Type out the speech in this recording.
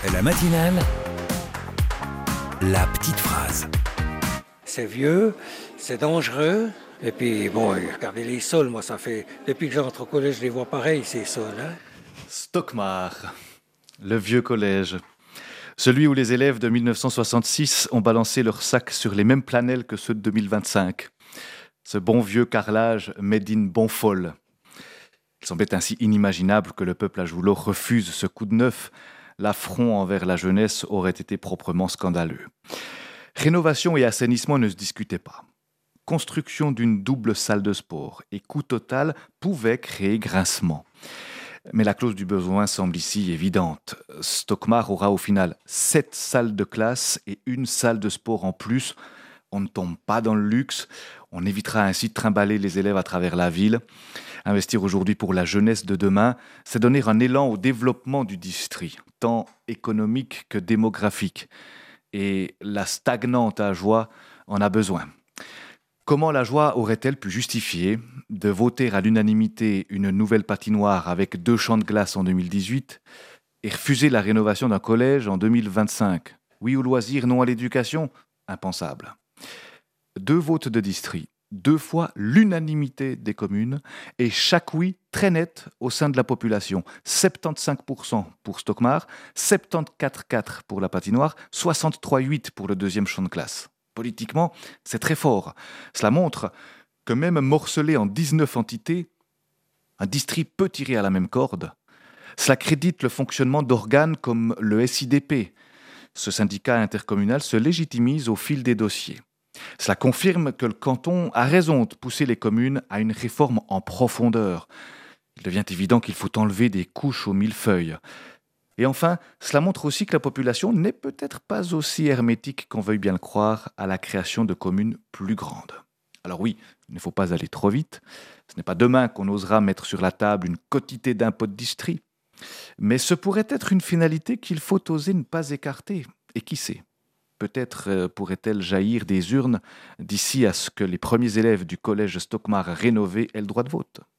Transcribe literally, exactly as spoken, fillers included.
La matinale, la petite phrase. C'est vieux, c'est dangereux. Et puis, bon, regardez les sols, moi, ça fait... Depuis que j'entre au collège, je les vois pareils, ces sols. Hein. Stockmar, le vieux collège. Celui où les élèves de mille neuf cent soixante-six ont balancé leurs sacs sur les mêmes planelles que ceux de deux mille vingt-cinq. Ce bon vieux carrelage made in Bonfol. Il semblait ainsi inimaginable que le peuple à Joulot refuse ce coup de neuf. L'affront envers la jeunesse aurait été proprement scandaleux. Rénovation et assainissement ne se discutaient pas. Construction d'une double salle de sport et coût total pouvaient créer grincement. Mais la clause du besoin semble ici évidente. Stockmar aura au final sept salles de classe et une salle de sport en plus. On ne tombe pas dans le luxe. On évitera ainsi de trimballer les élèves à travers la ville. Investir aujourd'hui pour la jeunesse de demain, c'est donner un élan au développement du district, tant économique que démographique. Et la stagnante Ajoie en a besoin. Comment la Joie aurait-elle pu justifier de voter à l'unanimité une nouvelle patinoire avec deux champs de glace en deux mille dix-huit et refuser la rénovation d'un collège en deux mille vingt-cinq? Oui au loisir, non à l'éducation? Impensable. Deux votes de district, deux fois l'unanimité des communes et chaque oui très net au sein de la population. soixante-quinze pour cent pour Stockmar, soixante-quatorze virgule quatre pour cent pour la patinoire, soixante-trois virgule huit pour cent pour le deuxième champ de classe. Politiquement, c'est très fort. Cela montre que même morcelé en dix-neuf entités, un district peut tirer à la même corde. Cela crédite le fonctionnement d'organes comme le S I D P. Ce syndicat intercommunal se légitimise au fil des dossiers. Cela confirme que le canton a raison de pousser les communes à une réforme en profondeur. Il devient évident qu'il faut enlever des couches au millefeuille. Et enfin, cela montre aussi que la population n'est peut-être pas aussi hermétique qu'on veuille bien le croire à la création de communes plus grandes. Alors oui, il ne faut pas aller trop vite. Ce n'est pas demain qu'on osera mettre sur la table une quotité d'impôts de district. Mais ce pourrait être une finalité qu'il faut oser ne pas écarter. Et qui sait ? Peut-être pourrait-elle jaillir des urnes d'ici à ce que les premiers élèves du collège Stockmar rénové aient le droit de vote.